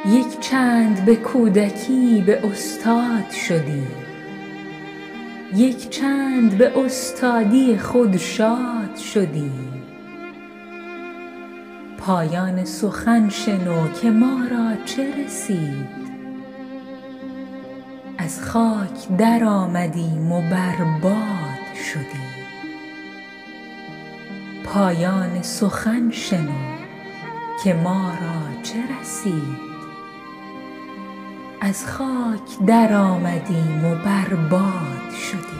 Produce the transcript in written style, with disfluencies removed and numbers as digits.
یک چند به کودکی به استاد شدیم، یک چند به استادی خود شاد شدیم. پایان سخن شنو که ما را چه رسید، از خاک در آمدیم و بر باد شدیم. پایان سخن شنو که ما را چه رسید، از خاک در آمدیم و بر باد شدیم.